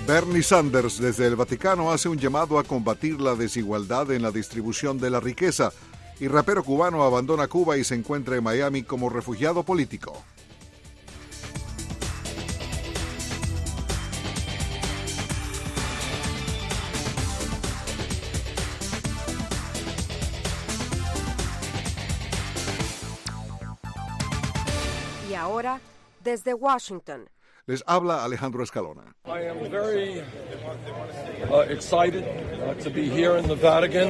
Bernie Sanders desde el Vaticano hace un llamado a combatir la desigualdad en la distribución de la riqueza y rapero cubano abandona Cuba y se encuentra en Miami como refugiado político. Y ahora, desde Washington, les habla Alejandro Escalona. I am very excited to be here in the Vatican.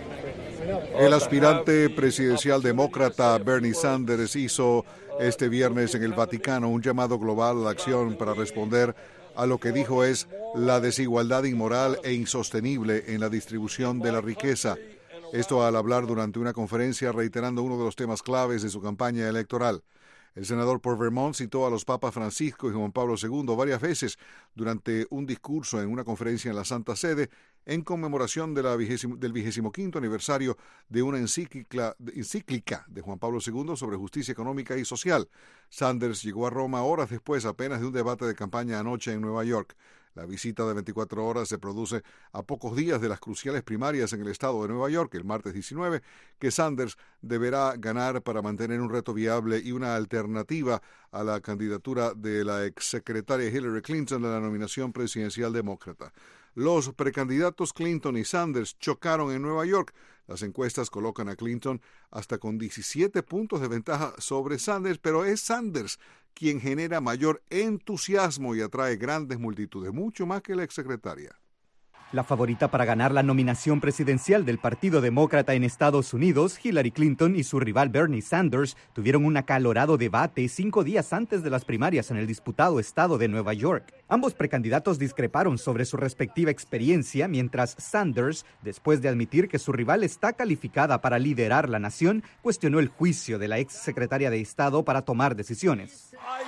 El aspirante presidencial demócrata Bernie Sanders hizo este viernes en el Vaticano un llamado global a la acción para responder a lo que dijo es la desigualdad inmoral e insostenible en la distribución de la riqueza. Esto al hablar durante una conferencia reiterando uno de los temas claves de su campaña electoral. El senador por Vermont citó a los papas Francisco y Juan Pablo II varias veces durante un discurso en una conferencia en la Santa Sede en conmemoración de del 25º aniversario de una encíclica de Juan Pablo II sobre justicia económica y social. Sanders llegó a Roma horas después apenas de un debate de campaña anoche en Nueva York. La visita de 24 horas se produce a pocos días de las cruciales primarias en el estado de Nueva York, el martes 19, que Sanders deberá ganar para mantener un reto viable y una alternativa a la candidatura de la exsecretaria Hillary Clinton a la nominación presidencial demócrata. Los precandidatos Clinton y Sanders chocaron en Nueva York. Las encuestas colocan a Clinton hasta con 17 puntos de ventaja sobre Sanders, pero es Sanders quien genera mayor entusiasmo y atrae grandes multitudes, mucho más que la exsecretaria. La favorita para ganar la nominación presidencial del Partido Demócrata en Estados Unidos, Hillary Clinton y su rival Bernie Sanders tuvieron un acalorado debate 5 días antes de las primarias en el disputado estado de Nueva York. Ambos precandidatos discreparon sobre su respectiva experiencia, mientras Sanders, después de admitir que su rival está calificada para liderar la nación, cuestionó el juicio de la exsecretaria de Estado para tomar decisiones.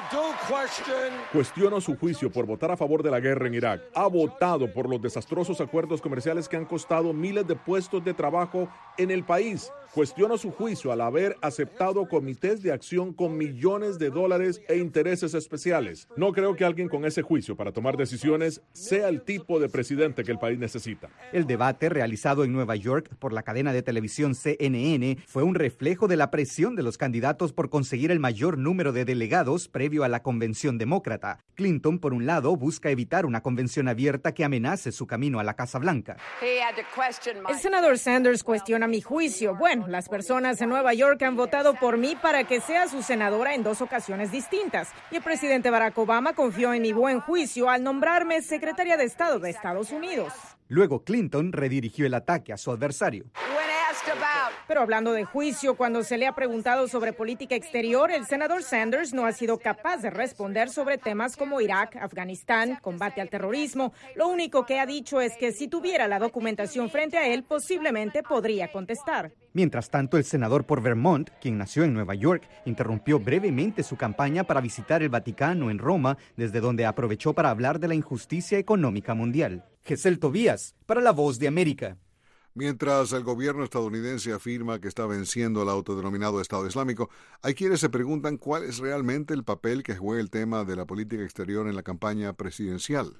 Cuestiono su juicio por votar a favor de la guerra en Irak. Ha votado por los desastrosos acuerdos comerciales que han costado miles de puestos de trabajo en el país. Cuestiono su juicio al haber aceptado comités de acción con millones de dólares e intereses especiales. No creo que alguien con ese juicio para tomar decisiones sea el tipo de presidente que el país necesita. El debate realizado en Nueva York por la cadena de televisión CNN fue un reflejo de la presión de los candidatos por conseguir el mayor número de delegados previo a la convención demócrata. Clinton, por un lado, busca evitar una convención abierta que amenace su camino a la Casa Blanca. El senador Sanders cuestiona mi juicio. Bueno, las personas en Nueva York han votado por mí para que sea su senadora en 2 ocasiones distintas. Y el presidente Barack Obama confió en mi buen juicio al nombrarme secretaria de Estado de Estados Unidos. Luego Clinton redirigió el ataque a su adversario. Pero hablando de juicio, cuando se le ha preguntado sobre política exterior, el senador Sanders no ha sido capaz de responder sobre temas como Irak, Afganistán, combate al terrorismo. Lo único que ha dicho es que si tuviera la documentación frente a él, posiblemente podría contestar. Mientras tanto, el senador por Vermont, quien nació en Nueva York, interrumpió brevemente su campaña para visitar el Vaticano en Roma, desde donde aprovechó para hablar de la injusticia económica mundial. Gesell Tobías, para La Voz de América. Mientras el gobierno estadounidense afirma que está venciendo al autodenominado Estado Islámico, hay quienes se preguntan cuál es realmente el papel que juega el tema de la política exterior en la campaña presidencial.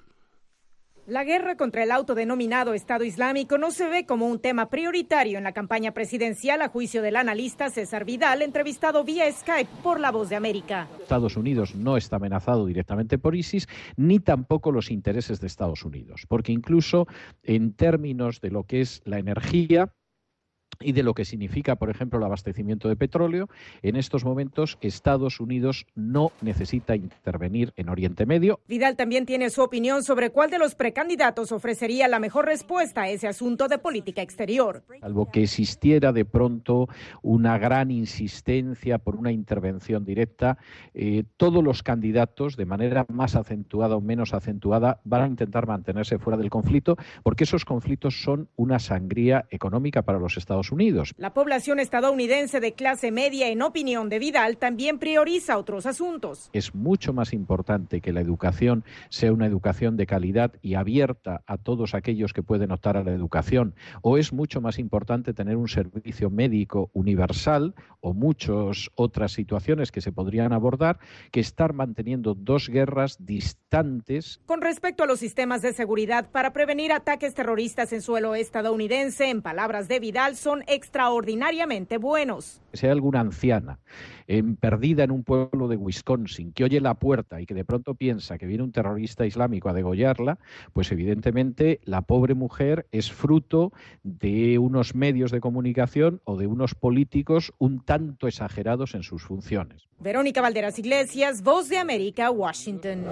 La guerra contra el autodenominado Estado Islámico no se ve como un tema prioritario en la campaña presidencial, a juicio del analista César Vidal, entrevistado vía Skype por La Voz de América. Estados Unidos no está amenazado directamente por ISIS, ni tampoco los intereses de Estados Unidos, porque incluso en términos de lo que es la energía y de lo que significa, por ejemplo, el abastecimiento de petróleo, en estos momentos Estados Unidos no necesita intervenir en Oriente Medio. Vidal también tiene su opinión sobre cuál de los precandidatos ofrecería la mejor respuesta a ese asunto de política exterior. Salvo que existiera de pronto una gran insistencia por una intervención directa, todos los candidatos, de manera más acentuada o menos acentuada, van a intentar mantenerse fuera del conflicto, porque esos conflictos son una sangría económica para los Estados Unidos. La población estadounidense de clase media, en opinión de Vidal, también prioriza otros asuntos. Es mucho más importante que la educación sea una educación de calidad y abierta a todos aquellos que pueden optar a la educación, o es mucho más importante tener un servicio médico universal, o muchas otras situaciones que se podrían abordar que estar manteniendo dos guerras distantes. Con respecto a los sistemas de seguridad para prevenir ataques terroristas en suelo estadounidense, en palabras de Vidal, son extraordinariamente buenos. Si hay alguna anciana perdida en un pueblo de Wisconsin que oye la puerta y que de pronto piensa que viene un terrorista islámico a degollarla, pues evidentemente la pobre mujer es fruto de unos medios de comunicación o de unos políticos un tanto exagerados en sus funciones. Verónica Valderas Iglesias, Voz de América, Washington.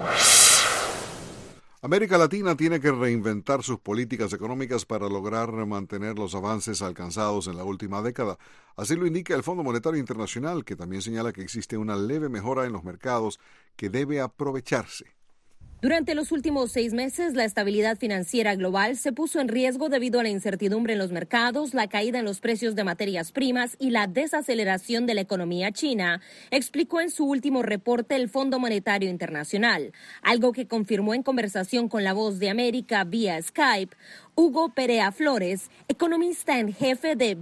América Latina tiene que reinventar sus políticas económicas para lograr mantener los avances alcanzados en la última década. Así lo indica el Fondo Monetario Internacional, que también señala que existe una leve mejora en los mercados que debe aprovecharse. Durante los últimos 6 meses, la estabilidad financiera global se puso en riesgo debido a la incertidumbre en los mercados, la caída en los precios de materias primas y la desaceleración de la economía china, explicó en su último reporte el Fondo Monetario Internacional, algo que confirmó en conversación con La Voz de América vía Skype Hugo Perea Flores, economista en jefe de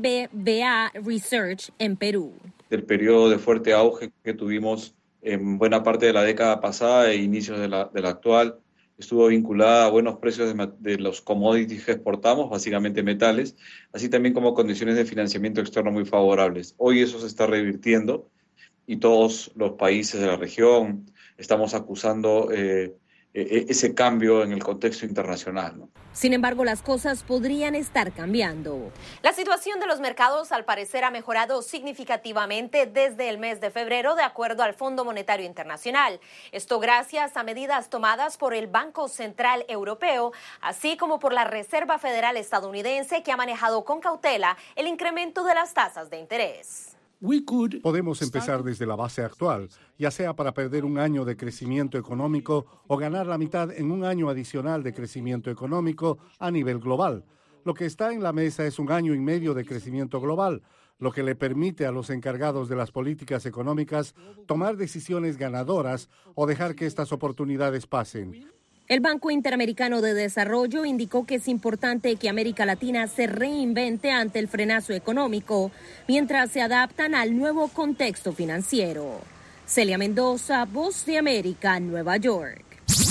BBVA Research en Perú. Del periodo de fuerte auge que tuvimos en buena parte de la década pasada e inicios de la actual, estuvo vinculada a buenos precios de los commodities que exportamos, básicamente metales, así también como condiciones de financiamiento externo muy favorables. Hoy eso se está revirtiendo y todos los países de la región estamos acusando ese cambio en el contexto internacional, ¿no? Sin embargo, las cosas podrían estar cambiando. La situación de los mercados, al parecer, ha mejorado significativamente desde el mes de febrero, de acuerdo al Fondo Monetario Internacional. Esto gracias a medidas tomadas por el Banco Central Europeo, así como por la Reserva Federal estadounidense, que ha manejado con cautela el incremento de las tasas de interés. Podemos empezar desde la base actual, ya sea para perder un año de crecimiento económico o ganar la mitad en un año adicional de crecimiento económico a nivel global. Lo que está en la mesa es 1 año y medio de crecimiento global, lo que le permite a los encargados de las políticas económicas tomar decisiones ganadoras o dejar que estas oportunidades pasen. El Banco Interamericano de Desarrollo indicó que es importante que América Latina se reinvente ante el frenazo económico mientras se adaptan al nuevo contexto financiero. Celia Mendoza, Voz de América, Nueva York.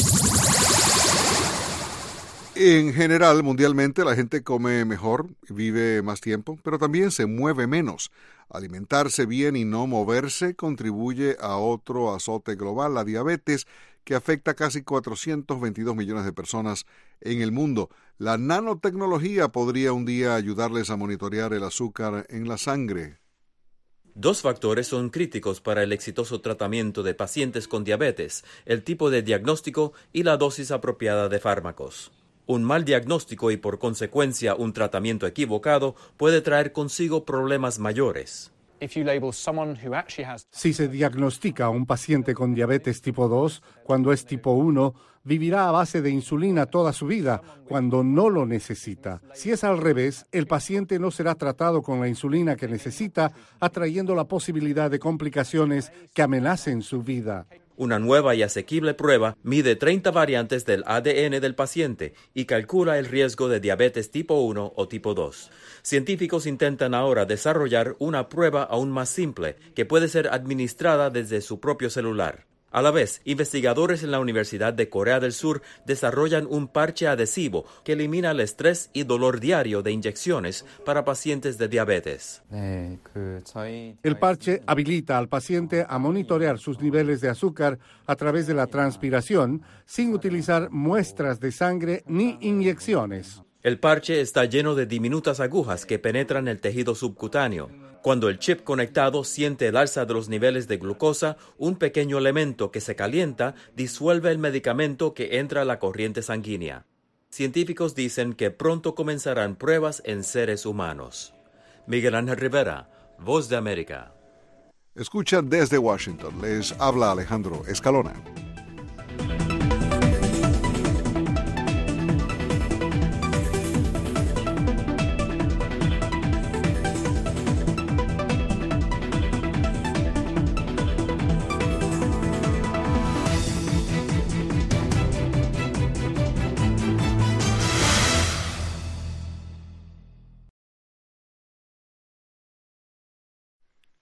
En general, mundialmente, la gente come mejor, vive más tiempo, pero también se mueve menos. Alimentarse bien y no moverse contribuye a otro azote global, la diabetes, que afecta a casi 422 millones de personas en el mundo. La nanotecnología podría un día ayudarles a monitorear el azúcar en la sangre. 2 factores son críticos para el exitoso tratamiento de pacientes con diabetes: el tipo de diagnóstico y la dosis apropiada de fármacos. Un mal diagnóstico y por consecuencia un tratamiento equivocado puede traer consigo problemas mayores. Si se diagnostica a un paciente con diabetes tipo 2, cuando es tipo 1, vivirá a base de insulina toda su vida, cuando no lo necesita. Si es al revés, el paciente no será tratado con la insulina que necesita, atrayendo la posibilidad de complicaciones que amenacen su vida. Una nueva y asequible prueba mide 30 variantes del ADN del paciente y calcula el riesgo de diabetes tipo 1 o tipo 2. Científicos intentan ahora desarrollar una prueba aún más simple que puede ser administrada desde su propio celular. A la vez, investigadores en la Universidad de Corea del Sur desarrollan un parche adhesivo que elimina el estrés y dolor diario de inyecciones para pacientes de diabetes. El parche habilita al paciente a monitorear sus niveles de azúcar a través de la transpiración sin utilizar muestras de sangre ni inyecciones. El parche está lleno de diminutas agujas que penetran el tejido subcutáneo. Cuando el chip conectado siente el alza de los niveles de glucosa, un pequeño elemento que se calienta disuelve el medicamento que entra a la corriente sanguínea. Científicos dicen que pronto comenzarán pruebas en seres humanos. Miguel Ángel Rivera, Voz de América. Escuchan desde Washington. Les habla Alejandro Escalona.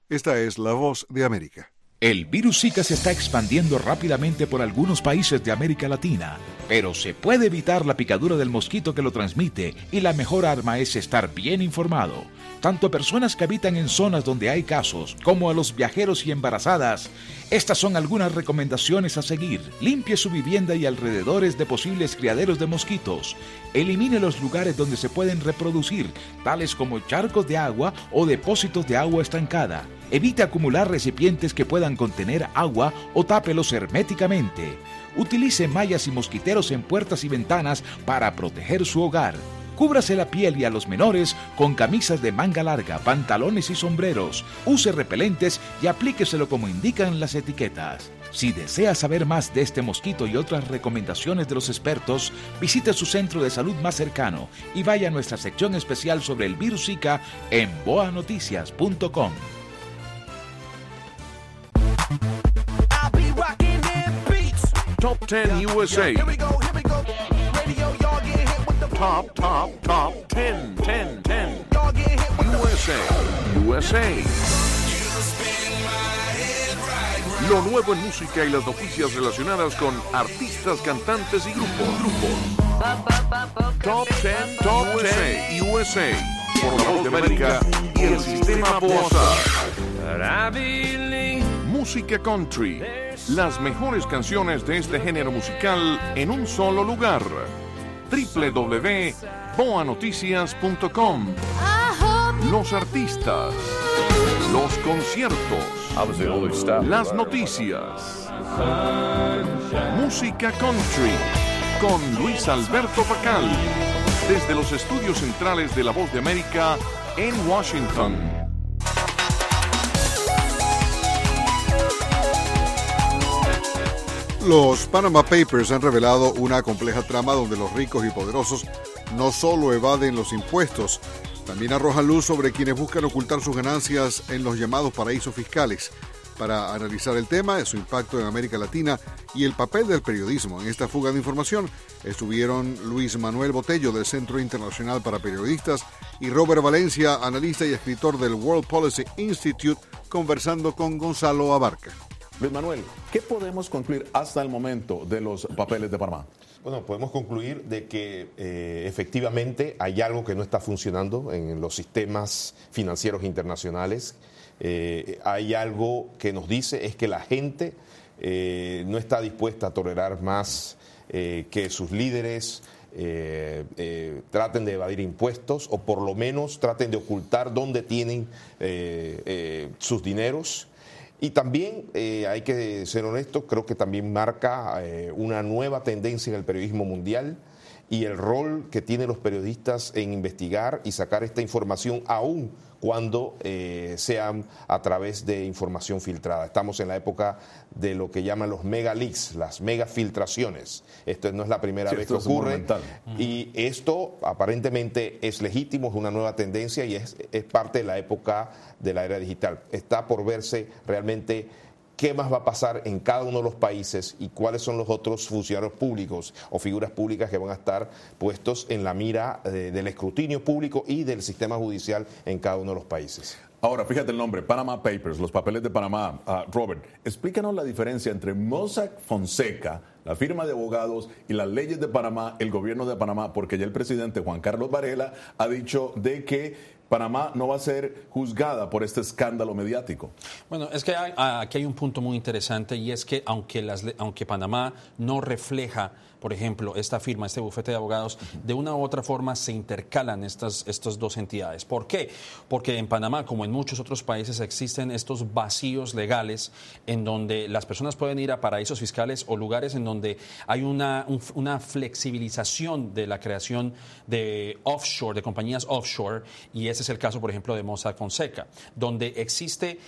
Esta es La Voz de América. El virus Zika se está expandiendo rápidamente por algunos países de América Latina, pero se puede evitar la picadura del mosquito que lo transmite y la mejor arma es estar bien informado. Tanto a personas que habitan en zonas donde hay casos como a los viajeros y embarazadas. Estas son algunas recomendaciones a seguir. Limpie su vivienda y alrededores de posibles criaderos de mosquitos. Elimine los lugares donde se pueden reproducir, tales como charcos de agua o depósitos de agua estancada. Evite acumular recipientes que puedan contener agua o tápelos herméticamente. Utilice mallas y mosquiteros en puertas y ventanas para proteger su hogar. Cúbrase la piel y a los menores con camisas de manga larga, pantalones y sombreros. Use repelentes y aplíqueselo como indican las etiquetas. Si desea saber más de este mosquito y otras recomendaciones de los expertos, visite su centro de salud más cercano y vaya a nuestra sección especial sobre el virus Zika en boanoticias.com. Top 10 USA. Top 10. USA. Lo nuevo en música y las noticias relacionadas con artistas, cantantes y grupos. Top 10 USA. Por La Voz de América y el Sistema Bosa. Música country. Las mejores canciones de este género musical en un solo lugar. www.boanoticias.com. Los artistas, los conciertos, las noticias. Música country con Luis Alberto Pacal, desde los estudios centrales de La Voz de América en Washington. Los Panama Papers han revelado una compleja trama donde los ricos y poderosos no solo evaden los impuestos, también arrojan luz sobre quienes buscan ocultar sus ganancias en los llamados paraísos fiscales. Para analizar el tema, su impacto en América Latina y el papel del periodismo en esta fuga de información, estuvieron Luis Manuel Botello del Centro Internacional para Periodistas y Robert Valencia, analista y escritor del World Policy Institute, conversando con Gonzalo Abarca. Luis Manuel, ¿qué podemos concluir hasta el momento de los papeles de Panamá? Bueno, podemos concluir de que efectivamente hay algo que no está funcionando en los sistemas financieros internacionales. Hay algo que nos dice es que la gente no está dispuesta a tolerar más que sus líderes traten de evadir impuestos o por lo menos traten de ocultar dónde tienen sus dineros. Y también hay que ser honestos, creo que también marca una nueva tendencia en el periodismo mundial y el rol que tienen los periodistas en investigar y sacar esta información aún cuando sean a través de información filtrada. Estamos en la época de lo que llaman los mega leaks, las mega filtraciones. Esto no es la primera vez que ocurre y esto aparentemente es legítimo, es una nueva tendencia y es parte de la época de la era digital. Está por verse realmente qué más va a pasar en cada uno de los países y cuáles son los otros funcionarios públicos o figuras públicas que van a estar puestos en la mira del escrutinio público y del sistema judicial en cada uno de los países. Ahora, fíjate el nombre, Panama Papers, los papeles de Panamá. Robert, explícanos la diferencia entre Mossack Fonseca, la firma de abogados, y las leyes de Panamá, el gobierno de Panamá, porque ya el presidente Juan Carlos Varela ha dicho de que Panamá no va a ser juzgada por este escándalo mediático. Bueno, es que aquí hay un punto muy interesante y es que aunque Panamá no refleja, por ejemplo, esta firma, este bufete de abogados, de una u otra forma se intercalan estas dos entidades. ¿Por qué? Porque en Panamá, como en muchos otros países, existen estos vacíos legales en donde las personas pueden ir a paraísos fiscales o lugares en donde hay una flexibilización de la creación de offshore, de compañías offshore, y ese es el caso, por ejemplo, de Mossack Fonseca, donde existe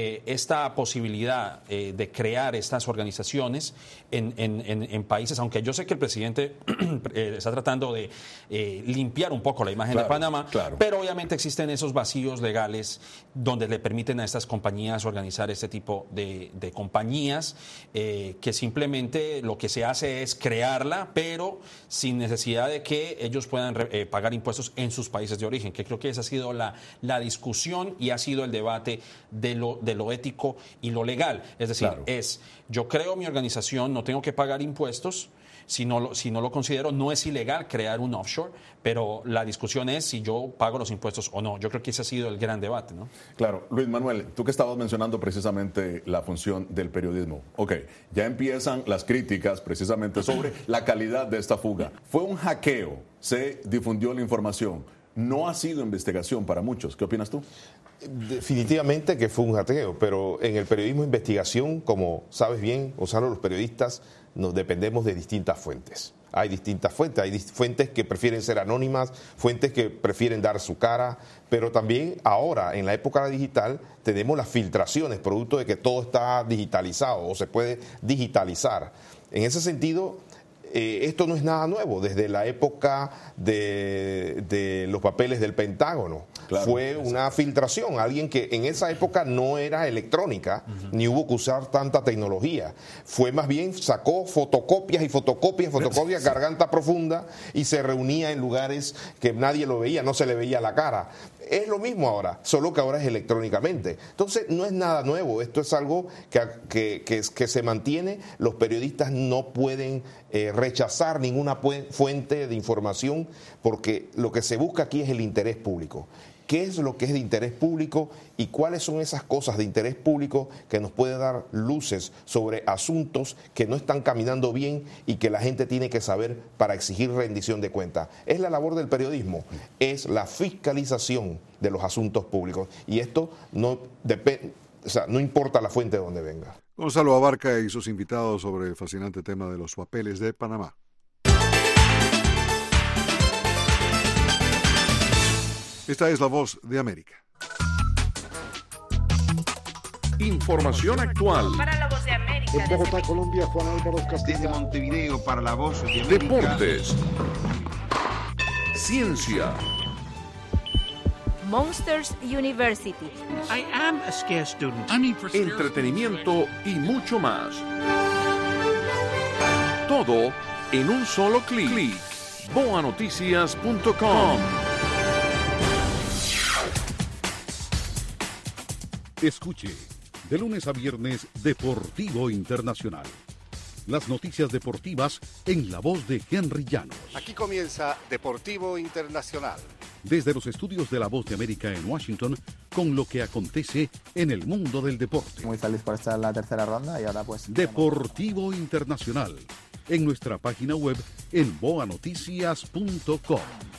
esta posibilidad de crear estas organizaciones en países, aunque ellos sé que el presidente está tratando de limpiar un poco la imagen de Panamá, pero obviamente existen esos vacíos legales donde le permiten a estas compañías organizar este tipo de compañías que simplemente lo que se hace es crearla, pero sin necesidad de que ellos puedan pagar impuestos en sus países de origen, que creo que esa ha sido la discusión y ha sido el debate de lo ético y lo legal. Es decir, yo creo mi organización, no tengo que pagar impuestos. Si no lo considero, no es ilegal crear un offshore, pero la discusión es si yo pago los impuestos o no. Yo creo que ese ha sido el gran debate, ¿no? Claro. Luis Manuel, tú que estabas mencionando precisamente la función del periodismo. Ok, ya empiezan las críticas precisamente sobre la calidad de esta fuga. Fue un hackeo, se difundió la información. No ha sido investigación para muchos. ¿Qué opinas tú? Definitivamente que fue un hackeo, pero en el periodismo de investigación, como sabes bien, Gonzalo, los periodistas nos dependemos de distintas fuentes. Hay distintas fuentes, hay fuentes que prefieren ser anónimas, fuentes que prefieren dar su cara, pero también ahora, en la época digital, tenemos las filtraciones, producto de que todo está digitalizado o se puede digitalizar. En ese sentido, esto no es nada nuevo, desde la época de los papeles del Pentágono. Fue una filtración, alguien que en esa época no era electrónica, ni hubo que usar tanta tecnología. Fue más bien, sacó fotocopias, garganta profunda, y se reunía en lugares que nadie lo veía, no se le veía la cara. Es lo mismo ahora, solo que ahora es electrónicamente. Entonces, no es nada nuevo, esto es algo que se mantiene. Los periodistas no pueden rechazar ninguna fuente de información, porque lo que se busca aquí es el interés público. ¿Qué es lo que es de interés público y cuáles son esas cosas de interés público que nos pueden dar luces sobre asuntos que no están caminando bien y que la gente tiene que saber para exigir rendición de cuentas? Es la labor del periodismo, es la fiscalización de los asuntos públicos, y esto no importa la fuente de donde venga. Gonzalo Abarca y sus invitados sobre el fascinante tema de los papeles de Panamá. Esta es La Voz de América. Información actual. Para La Voz de América. En Bogotá, Colombia, Juan Álvaro Castillo. Desde Montevideo para La Voz de América. Deportes. Ciencia. Monsters University. I am a scarce student. Entretenimiento y mucho más. Todo en un solo clic. boanoticias.com. Escuche, de lunes a viernes, Deportivo Internacional. Las noticias deportivas en la voz de Henry Llanos. Aquí comienza Deportivo Internacional. Desde los estudios de La Voz de América en Washington, con lo que acontece en el mundo del deporte. Muy feliz por estar en la tercera ronda y ahora pues... Deportivo Internacional, en nuestra página web en boanoticias.com.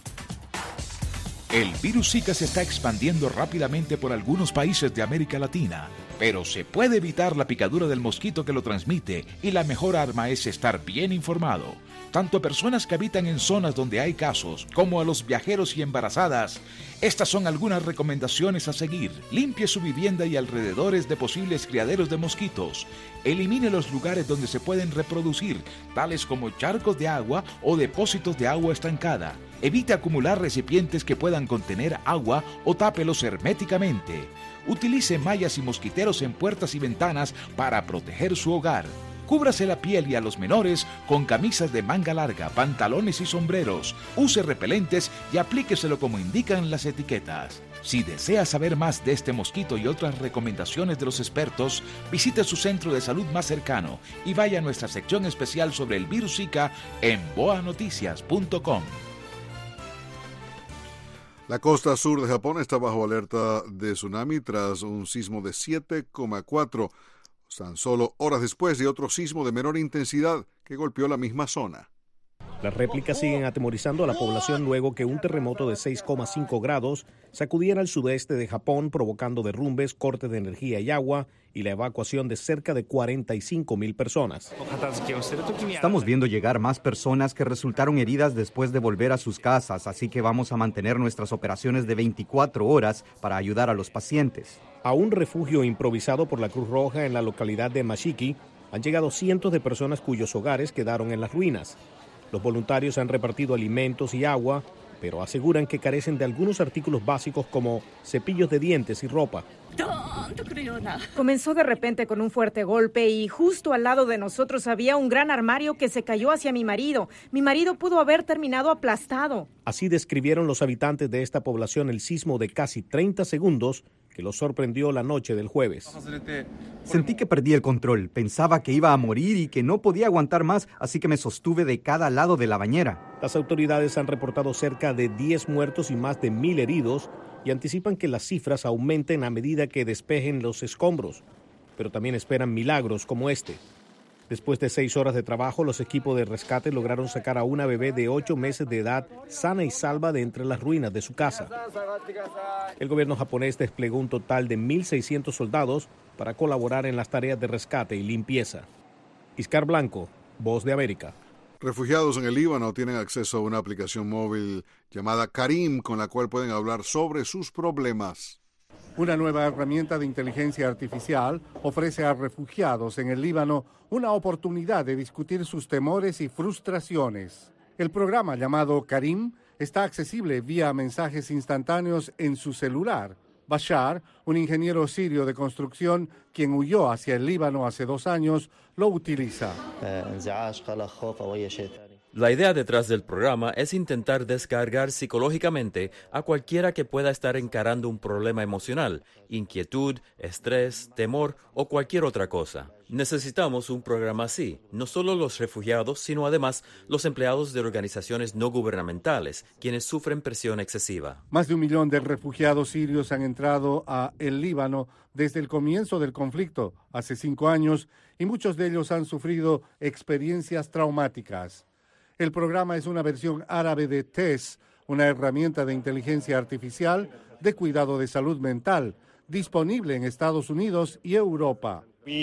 El virus Zika se está expandiendo rápidamente por algunos países de América Latina, pero se puede evitar la picadura del mosquito que lo transmite, y la mejor arma es estar bien informado. Tanto a personas que habitan en zonas donde hay casos, como a los viajeros y embarazadas. Estas son algunas recomendaciones a seguir. Limpie su vivienda y alrededores de posibles criaderos de mosquitos. Elimine los lugares donde se pueden reproducir, tales como charcos de agua o depósitos de agua estancada. Evite acumular recipientes que puedan contener agua o tápelos herméticamente. Utilice mallas y mosquiteros en puertas y ventanas para proteger su hogar. Cúbrase la piel y a los menores con camisas de manga larga, pantalones y sombreros. Use repelentes y aplíqueselo como indican las etiquetas. Si desea saber más de este mosquito y otras recomendaciones de los expertos, visite su centro de salud más cercano y vaya a nuestra sección especial sobre el virus Zika en boanoticias.com. La costa sur de Japón está bajo alerta de tsunami tras un sismo de 7,4, tan solo horas después de otro sismo de menor intensidad que golpeó la misma zona. Las réplicas siguen atemorizando a la población luego que un terremoto de 6,5 grados sacudiera el sudeste de Japón, provocando derrumbes, cortes de energía y agua y la evacuación de cerca de 45,000 personas. Estamos viendo llegar más personas que resultaron heridas después de volver a sus casas, así que vamos a mantener nuestras operaciones de 24 horas para ayudar a los pacientes. A un refugio improvisado por la Cruz Roja en la localidad de Mashiki, Han llegado cientos de personas cuyos hogares quedaron en las ruinas. Los voluntarios han repartido alimentos y agua, pero aseguran que carecen de algunos artículos básicos como cepillos de dientes y ropa. Comenzó de repente con un fuerte golpe y justo al lado de nosotros había un gran armario que se cayó hacia mi marido. Mi marido pudo haber terminado aplastado. Así describieron los habitantes de esta población el sismo de casi 30 segundos que los sorprendió la noche del jueves. Sentí que perdí el control, pensaba que iba a morir y que no podía aguantar más, así que me sostuve de cada lado de la bañera. Las autoridades han reportado cerca de 10 muertos y más de 1,000 heridos y anticipan que las cifras aumenten a medida que despejen los escombros, pero también esperan milagros como este. Después de 6 horas de trabajo, los equipos de rescate lograron sacar a una bebé de 8 meses de edad sana y salva de entre las ruinas de su casa. El gobierno japonés desplegó un total de 1,600 soldados para colaborar en las tareas de rescate y limpieza. Iscar Blanco, Voz de América. Refugiados en el Líbano tienen acceso a una aplicación móvil llamada Karim, con la cual pueden hablar sobre sus problemas. Una nueva herramienta de inteligencia artificial ofrece a refugiados en el Líbano una oportunidad de discutir sus temores y frustraciones. El programa llamado Karim está accesible vía mensajes instantáneos en su celular. Bashar, un ingeniero sirio de construcción quien huyó hacia el Líbano hace 2 años, lo utiliza. La idea detrás del programa es intentar descargar psicológicamente a cualquiera que pueda estar encarando un problema emocional, inquietud, estrés, temor o cualquier otra cosa. Necesitamos un programa así, no solo los refugiados, sino además los empleados de organizaciones no gubernamentales, quienes sufren presión excesiva. Más de 1 millón de refugiados sirios han entrado a el Líbano desde el comienzo del conflicto, hace 5 años, y muchos de ellos han sufrido experiencias traumáticas. El programa es una versión árabe de TESS, una herramienta de inteligencia artificial de cuidado de salud mental, disponible en Estados Unidos y Europa.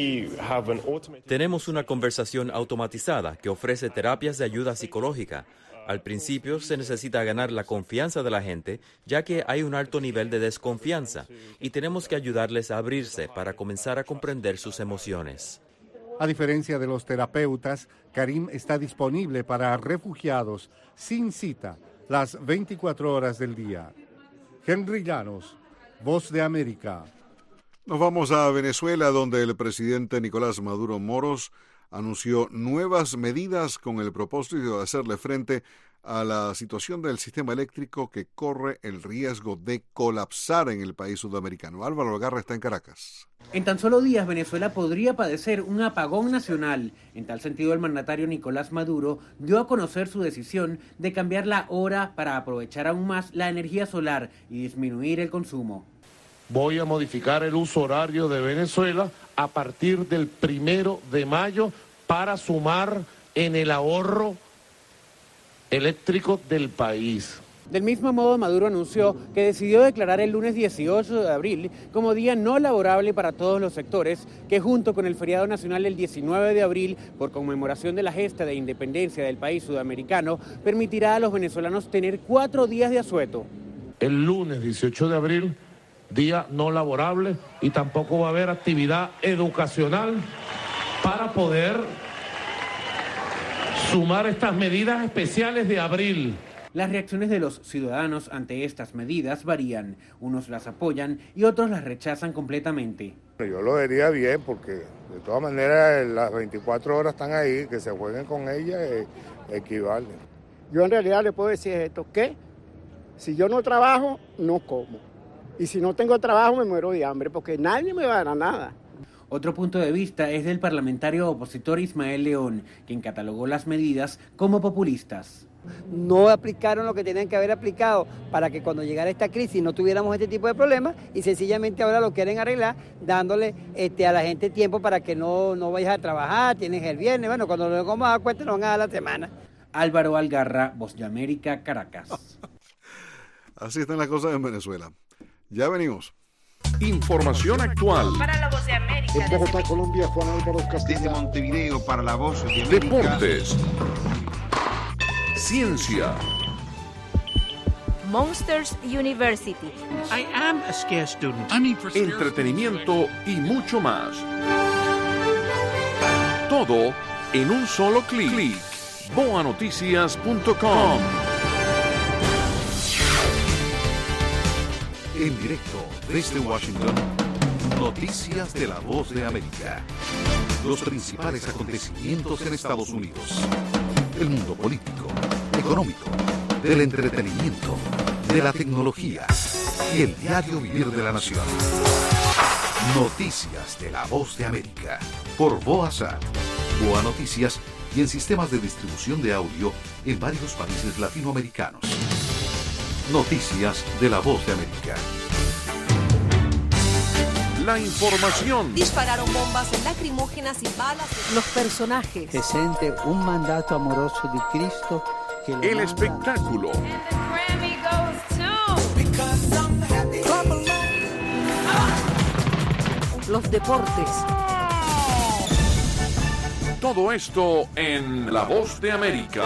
Tenemos una conversación automatizada que ofrece terapias de ayuda psicológica. Al principio se necesita ganar la confianza de la gente, ya que hay un alto nivel de desconfianza, y tenemos que ayudarles a abrirse para comenzar a comprender sus emociones. A diferencia de los terapeutas, Karim está disponible para refugiados sin cita las 24 horas del día. Henry Llanos, Voz de América. Nos vamos a Venezuela, donde el presidente Nicolás Maduro Moros anunció nuevas medidas con el propósito de hacerle frente a la situación del sistema eléctrico que corre el riesgo de colapsar en el país sudamericano. Álvaro Algarra está en Caracas. En tan solo días, Venezuela podría padecer un apagón nacional. En tal sentido, el mandatario Nicolás Maduro dio a conocer su decisión de cambiar la hora para aprovechar aún más la energía solar y disminuir el consumo. Voy a modificar el uso horario de Venezuela a partir del 1 de mayo para sumar en el ahorro eléctrico del país. Del mismo modo, Maduro anunció que decidió declarar el lunes 18 de abril como día no laborable para todos los sectores, que junto con el feriado nacional del 19 de abril, por conmemoración de la gesta de independencia del país sudamericano, permitirá a los venezolanos tener 4 días de asueto. El lunes 18 de abril, día no laborable, y tampoco va a haber actividad educacional para poder sumar estas medidas especiales de abril. Las reacciones de los ciudadanos ante estas medidas varían. Unos las apoyan y otros las rechazan completamente. Yo lo vería bien porque de todas maneras las 24 horas están ahí, que se jueguen con ellas equivalen. Yo en realidad le puedo decir esto, que si yo no trabajo, no como. Y si no tengo trabajo, me muero de hambre porque nadie me va a dar nada. Otro punto de vista es del parlamentario opositor Ismael León, quien catalogó las medidas como populistas. No aplicaron lo que tenían que haber aplicado para que cuando llegara esta crisis no tuviéramos este tipo de problemas y sencillamente ahora lo quieren arreglar dándole a la gente tiempo para que no vayas a trabajar, tienes el viernes, bueno, cuando nos vamos a dar cuenta nos van a dar la semana. Álvaro Algarra, Voz de América, Caracas. Así están las cosas en Venezuela. Ya venimos. Información actual. Para la Voz de América. En Bogotá, Colombia, Juan Álvaro Castillo. Desde Montevideo para la Voz de América. Deportes. Ciencia. Monsters University. I am a scarce student. Entretenimiento y mucho más. Todo en un solo clic. boanoticias.com. En directo desde Washington, noticias de la Voz de América. Los principales acontecimientos en Estados Unidos. El mundo político, económico, del entretenimiento, de la tecnología y el diario vivir de la nación. Noticias de la Voz de América. Por VOASAT, Boa Noticias y en sistemas de distribución de audio en varios países latinoamericanos. Noticias de la Voz de América. La información. Dispararon bombas lacrimógenas y balas. Los personajes. Presente un mandato amoroso de Cristo. Que el espectáculo. Los deportes. Todo esto en La Voz de América.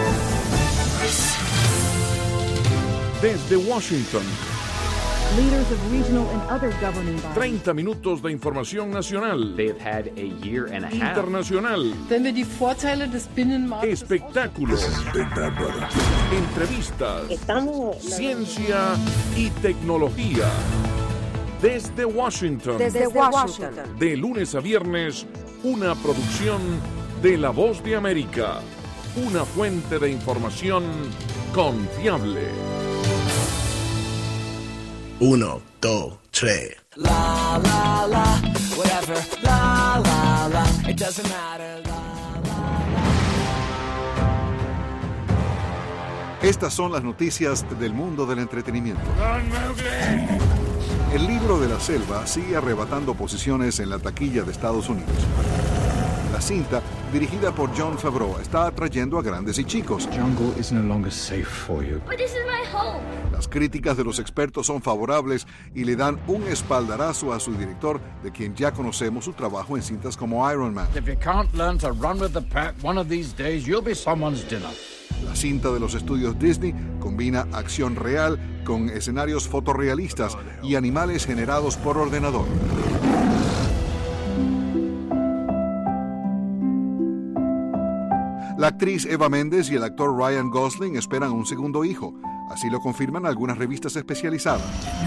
Desde Washington. Leaders of regional and other governing bodies. 30 minutos de información nacional. They've had a year and a half. Internacional. Wenn wir die Vorteile des Binnenmarktes. Espectáculos. Entrevistas. Ciencia y tecnología. Desde Washington. Desde Washington. De lunes a viernes, una producción de La Voz de América. Una fuente de información confiable. 1, 2, 3. La la la, whatever. La la la, it doesn't matter. Estas son las noticias del mundo del entretenimiento. El libro de la selva sigue arrebatando posiciones en la taquilla de Estados Unidos. La cinta, dirigida por Jon Favreau, está atrayendo a grandes y chicos. Las críticas de los expertos son favorables y le dan un espaldarazo a su director, de quien ya conocemos su trabajo en cintas como Iron Man. La cinta de los estudios Disney combina acción real con escenarios fotorrealistas y animales generados por ordenador. La actriz Eva Méndez y el actor Ryan Gosling esperan un segundo hijo. Así lo confirman algunas revistas especializadas.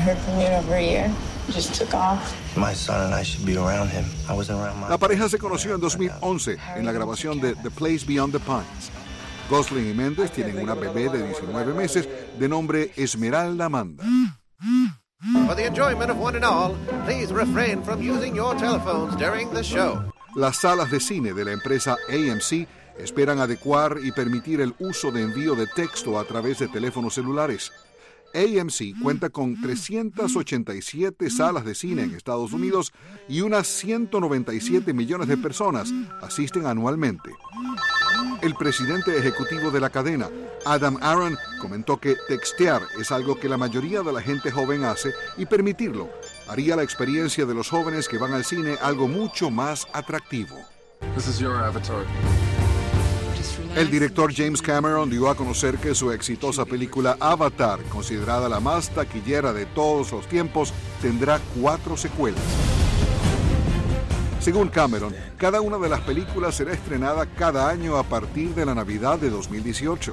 La pareja se conoció en 2011 en la grabación de The Place Beyond the Pines. Gosling y Méndez tienen una bebé de 19 meses de nombre Esmeralda Amanda. For the enjoyment of one and all, please refrain from using your telephones during the show. Las salas de cine de la empresa AMC esperan adecuar y permitir el uso de envío de texto a través de teléfonos celulares. AMC cuenta con 387 salas de cine en Estados Unidos y unas 197 millones de personas asisten anualmente. El presidente ejecutivo de la cadena, Adam Aron, comentó que textear es algo que la mayoría de la gente joven hace y permitirlo haría la experiencia de los jóvenes que van al cine algo mucho más atractivo. This is your avatar. El director James Cameron dio a conocer que su exitosa película Avatar, considerada la más taquillera de todos los tiempos, tendrá 4 secuelas. Según Cameron, cada una de las películas será estrenada cada año a partir de la Navidad de 2018.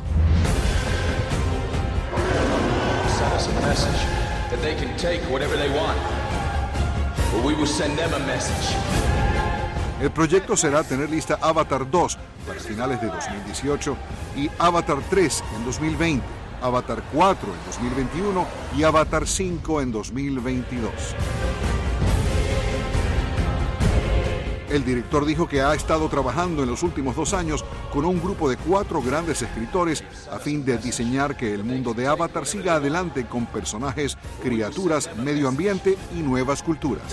El proyecto será tener lista Avatar 2 para finales de 2018 y Avatar 3 en 2020, Avatar 4 en 2021 y Avatar 5 en 2022. El director dijo que ha estado trabajando en los últimos 2 años con un grupo de 4 grandes escritores a fin de diseñar que el mundo de Avatar siga adelante con personajes, criaturas, medio ambiente y nuevas culturas.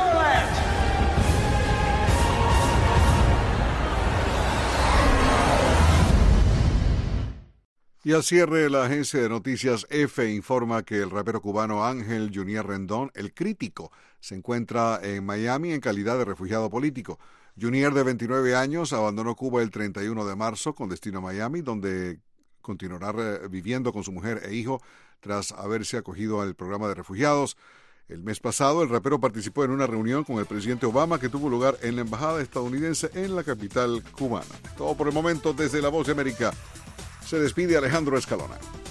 Y al cierre, la agencia de noticias EFE informa que el rapero cubano Ángel Junior Rendón, el crítico, se encuentra en Miami en calidad de refugiado político. Junior, de 29 años, abandonó Cuba el 31 de marzo con destino a Miami, donde continuará viviendo con su mujer e hijo tras haberse acogido al programa de refugiados. El mes pasado, el rapero participó en una reunión con el presidente Obama que tuvo lugar en la embajada estadounidense en la capital cubana. Todo por el momento desde La Voz de América. Se despide Alejandro Escalona.